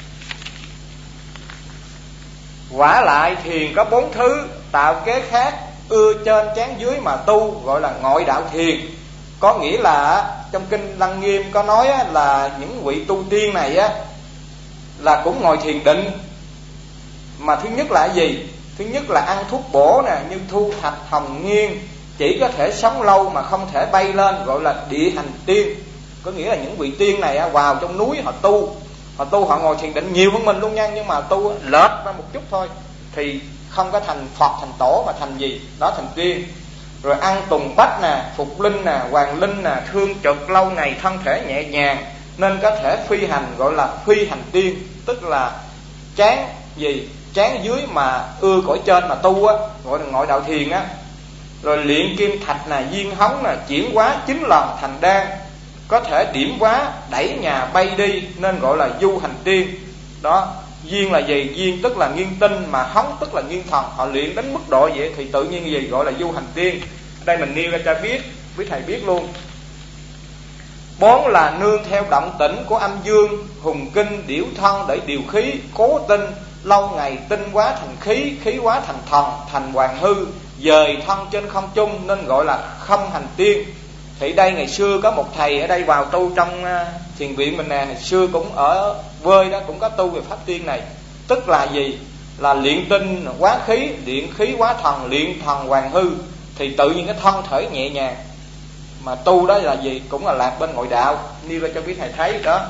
[SPEAKER 1] Quả lại thiền có bốn thứ, tạo kế khác, ưa trên chán dưới mà tu, gọi là ngoại đạo thiền. Có nghĩa là trong kinh Lăng Nghiêm có nói là những vị tu tiên này á là cũng ngồi thiền định. Mà thứ nhất là gì? Thứ nhất là ăn thuốc bổ nè, như thu thạch hồng nghiên, chỉ có thể sống lâu mà không thể bay lên, gọi là địa hành tiên. Có nghĩa là những vị tiên này vào trong núi họ tu, họ tu họ ngồi thiền định nhiều hơn mình luôn nha, nhưng mà tu lệch ra một chút thôi thì không có thành Phật thành Tổ mà thành gì đó, thành tiên. Rồi ăn tùng bách nè, phục linh nè, hoàng linh nè, thương trực lâu ngày, thân thể nhẹ nhàng nên có thể phi hành, gọi là phi hành tiên. Tức là chán gì, chán dưới mà ưa cõi trên mà tu á, gọi là ngoại đạo thiền á. Rồi luyện kim thạch nè, viên hống nè, chuyển hóa chín lần thành đan, có thể điểm hóa đẩy nhà bay đi nên gọi là du hành tiên đó. Viên là gì? Viên tức là nghiên tinh, mà hống tức là nghiên thần. Họ luyện đến mức độ vậy thì tự nhiên gì gọi là du hành tiên. Ở đây mình nêu ra cho biết, quý thầy biết luôn. Bốn là nương theo động tĩnh của âm dương, hùng kinh điểu thân để điều khí, cố tinh lâu ngày tinh hóa thành khí, khí hóa thành thần, thành hoàng hư, dời thân trên không trung nên gọi là không hành tiên. Thì đây ngày xưa có một thầy ở đây vào tu trong thiền viện mình nè, ngày xưa cũng ở vơi đó cũng có tu về pháp tiên này. Tức là gì? Là luyện tinh hóa khí, luyện khí hóa thần, luyện thần hoàng hư, thì tự nhiên cái thân thể nhẹ nhàng. Mà tu đó là gì? Cũng là lạc bên ngoại đạo, nêu ra cho quý thầy thấy đó.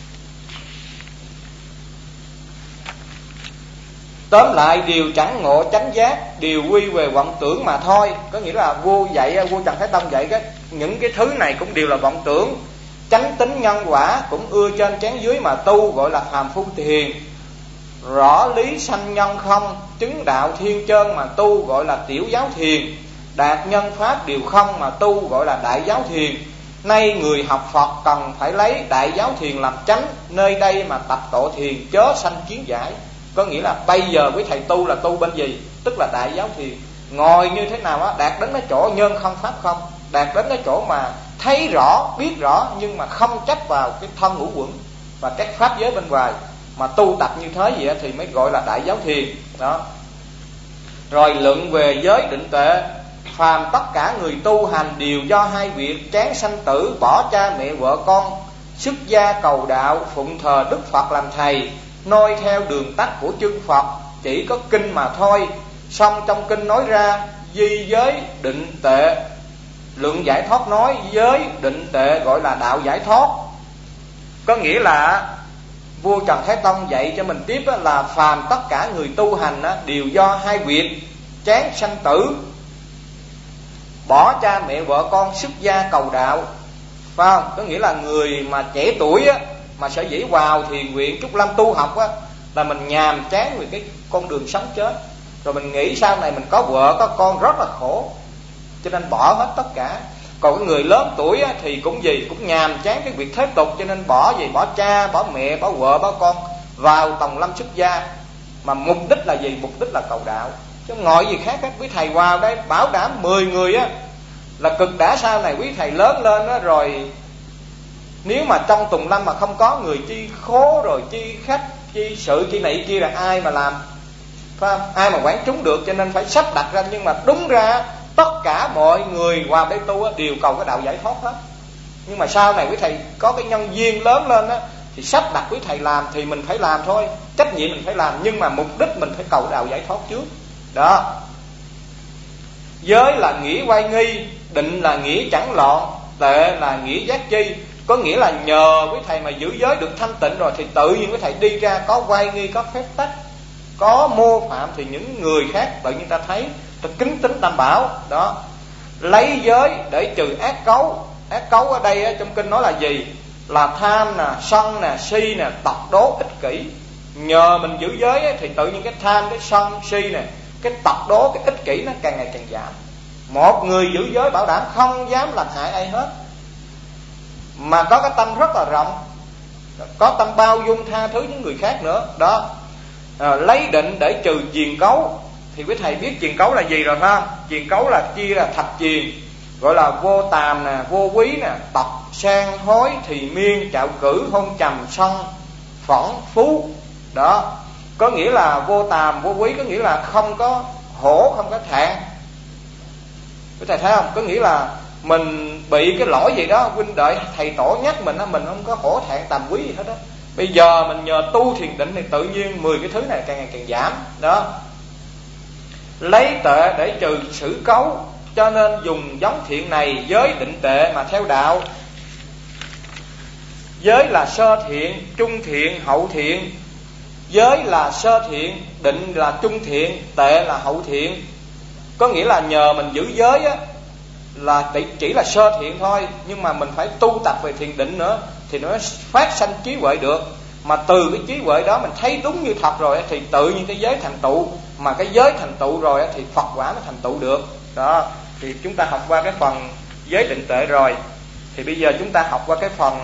[SPEAKER 1] Tóm lại điều chẳng ngộ chánh giác, điều quy về vọng tưởng mà thôi. Có nghĩa là vua dạy, vua Trần Thái Tông dạy cái những cái thứ này cũng đều là vọng tưởng. Chánh tính nhân quả, cũng ưa trên chán dưới mà tu, gọi là phàm phu thiền. Rõ lý sanh nhân không, chứng đạo thiên chân mà tu, gọi là tiểu giáo thiền. Đạt nhân pháp điều không mà tu, gọi là đại giáo thiền. Nay người học Phật cần phải lấy đại giáo thiền làm chánh, nơi đây mà tập tọa thiền chớ sanh kiến giải. Có nghĩa là bây giờ với thầy tu là tu bên gì? Tức là đại giáo thiền. Ngồi như thế nào á, đạt đến cái chỗ nhân không pháp không, đạt đến cái chỗ mà thấy rõ, biết rõ, nhưng mà không chấp vào cái thân ngũ quẩn và các pháp giới bên ngoài, mà tu tập như thế vậy thì mới gọi là đại giáo thiền đó. Rồi luận về giới định tuệ, phàm tất cả người tu hành đều do hai việc: chán sanh tử, bỏ cha mẹ vợ con, xuất gia cầu đạo, phụng thờ Đức Phật làm thầy, noi theo đường tắt của chư Phật, chỉ có kinh mà thôi. Xong trong kinh nói ra di giới định tệ, luận giải thoát nói giới định tệ gọi là đạo giải thoát. Có nghĩa là vua Trần Thái Tông dạy cho mình tiếp là phàm tất cả người tu hành đều do hai việc: chán sanh tử. bỏ cha mẹ vợ con xuất gia cầu đạo, phải không? Có nghĩa là người mà trẻ tuổi á, mà sở dĩ vào thiền viện Trúc Lâm tu học á, là mình nhàm chán về cái con đường sống chết, rồi mình nghĩ sau này mình có vợ có con rất là khổ, cho nên bỏ hết tất cả. Còn cái người lớn tuổi á, thì cũng gì cũng nhàm chán cái việc thế tục, cho nên bỏ gì bỏ cha, bỏ mẹ, bỏ vợ, bỏ con, vào tòng lâm xuất gia. Mà mục đích là gì? Mục đích là cầu đạo, chứ ngồi gì khác hết. Quý thầy vào đây bảo đảm mười người á là cực đã sau này quý thầy lớn lên á, rồi nếu mà trong tùng lâm mà không có người chi khố, rồi chi khách, chi sự, chi này kia, là ai mà làm, phải không? Ai mà quản chúng được, cho nên phải sắp đặt ra. Nhưng mà đúng ra tất cả mọi người vào đây tu á, đều cầu cái đạo giải thoát hết. Nhưng mà sau này quý thầy có cái nhân duyên lớn lên á, thì sắp đặt quý thầy làm thì mình phải làm thôi, trách nhiệm mình phải làm, nhưng mà mục đích mình phải cầu đạo giải thoát trước. Đó. Giới là nghĩa oai nghi, định là nghĩa chẳng loạn, tệ là nghĩa giác chi. Có nghĩa là nhờ quý thầy mà giữ giới được thanh tịnh rồi, thì tự nhiên quý thầy đi ra có oai nghi, có phép tắc, có mô phạm, thì những người khác tự nhiên ta thấy, ta kính tính tam bảo. Đó. Lấy giới để trừ ác cấu. Ác cấu ở đây trong kinh nói là gì? Là tham nè, sân nè, si nè, tật đố, ích kỷ. Nhờ mình giữ giới thì tự nhiên cái tham, cái sân, si nè, cái tật đố, cái ích kỷ nó càng ngày càng giảm. Một người giữ giới bảo đảm không dám làm hại ai hết, mà có cái tâm rất là rộng, có tâm bao dung tha thứ những người khác nữa. Đó. À, lấy định để trừ triền cấu. Thì quý thầy biết triền cấu là gì rồi phải không? Triền cấu là chia là thập triền, gọi là vô tàm nè, vô quý nè, tật, sang, hối, thì miên, trạo cử, hôn trầm, sân, phỏng, phú. Đó. Có nghĩa là vô tàm, vô quý, có nghĩa là không có hổ, không có thẹn. Quý thầy thấy không? Có nghĩa là mình bị cái lỗi gì đó, huynh đệ thầy tổ nhắc mình á, mình không có hổ thẹn tàm quý gì hết đó. Bây giờ mình nhờ tu thiền định thì tự nhiên mười cái thứ này càng ngày càng giảm. Đó. Lấy tệ để trừ sử cấu, cho nên dùng giống thiện này, giới định tệ mà theo đạo. Giới là sơ thiện, trung thiện, hậu thiện. Giới là sơ thiện, định là trung thiện, tệ là hậu thiện. Có nghĩa là nhờ mình giữ giới á, là chỉ là sơ thiện thôi, nhưng mà mình phải tu tập về thiền định nữa thì nó phát sanh trí huệ được. Mà từ cái trí huệ đó mình thấy đúng như thật rồi thì tự nhiên cái giới thành tựu. Mà cái giới thành tựu rồi thì Phật quả mới thành tựu được. Đó. Thì chúng ta học qua cái phần giới định tệ rồi, thì bây giờ chúng ta học qua cái phần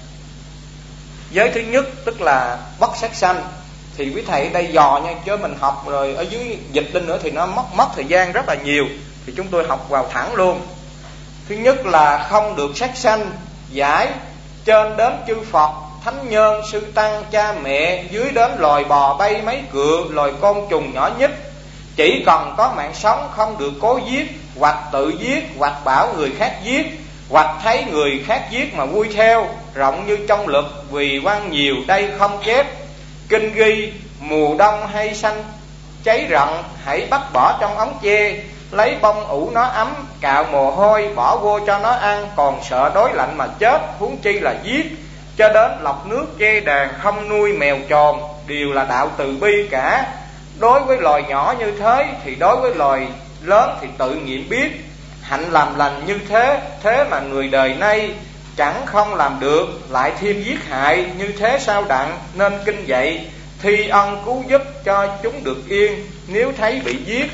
[SPEAKER 1] giới thứ nhất, tức là bất sát sanh. Thì quý thầy ở đây dò nha, chứ mình học rồi ở dưới dịch lên nữa thì nó mất mất thời gian rất là nhiều. Thì chúng tôi học vào thẳng luôn. Thứ nhất là không được sát sanh, giải trên đến chư Phật, thánh nhân, sư tăng, cha mẹ, dưới đến loài bò bay mấy cựa, loài côn trùng nhỏ nhất. Chỉ cần có mạng sống không được cố giết, hoặc tự giết, hoặc bảo người khác giết, hoặc thấy người khác giết mà vui theo, rộng như trong lực, vì quan nhiều đây không chép. Kinh ghi mùa đông hay xanh cháy rận, hãy bắt bỏ trong ống tre, lấy bông ủ nó ấm, cạo mồ hôi bỏ vô cho nó ăn, còn sợ đói lạnh mà chết, huống chi là giết. Cho đến lọc nước che đàn, không nuôi mèo tròn, đều là đạo từ bi cả. Đối với loài nhỏ như thế thì đối với loài lớn thì tự nghiệm biết. Hạnh làm lành như thế, thế mà người đời nay chẳng không làm được, lại thêm giết hại, như thế sao đặng. Nên kinh dạy thi ân cứu giúp cho chúng được yên, nếu thấy bị giết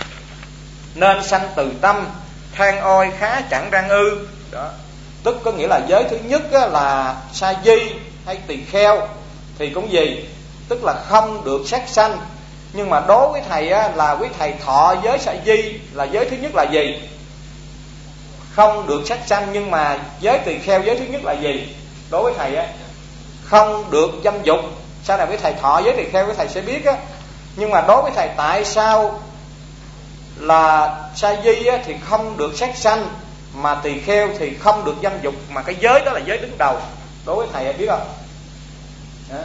[SPEAKER 1] nên sanh từ tâm, than ôi khá chẳng răng ư. Đó. Tức có nghĩa là giới thứ nhất là sa di hay tỳ kheo thì cũng gì, tức là không được sát sanh. Nhưng mà đối với thầy á, là quý thầy thọ giới sa di là giới thứ nhất là gì? Không được sát sanh. Nhưng mà giới tỳ kheo giới thứ nhất là gì? Đối với thầy á, không được dâm dục. Sau này quý thầy thọ giới tỳ kheo quý thầy sẽ biết á. Nhưng mà đối với thầy tại sao là sa di á, thì không được sát sanh, mà tỳ kheo thì không được dâm dục, mà cái giới đó là giới đứng đầu. Đối với thầy biết không? Đó.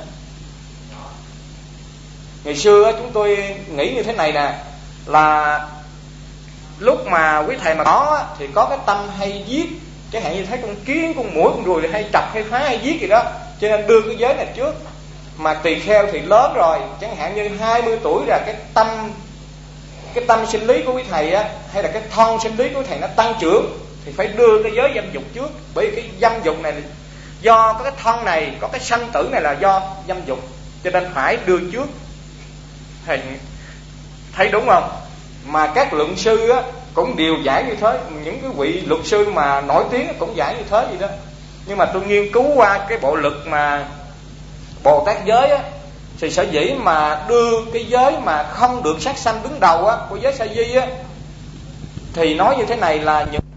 [SPEAKER 1] Ngày xưa chúng tôi nghĩ như thế này nè, là lúc mà quý thầy mà có thì có cái tâm hay giết, chẳng hạn như thấy con kiến, con muỗi, con ruồi hay chọc hay phá hay giết gì đó, cho nên đưa cái giới này trước. Mà tỳ kheo thì lớn rồi, chẳng hạn như hai mươi tuổi là cái tâm cái tâm sinh lý của quý thầy á, hay là cái thân sinh lý của quý thầy nó tăng trưởng, thì phải đưa cái giới dâm dục trước. Bởi vì cái dâm dục này do có cái thân này, có cái sanh tử này là do dâm dục, cho nên phải đưa trước. Thầy thấy đúng không? Mà các luận sư á, cũng đều giải như thế. Những cái vị luật sư mà nổi tiếng cũng giải như thế vậy đó. Nhưng mà tôi nghiên cứu qua cái bộ luật mà Bồ Tát giới á, thì sở dĩ mà đưa cái giới mà không được sát sanh đứng đầu á, của giới sa di á, thì nói như thế này là những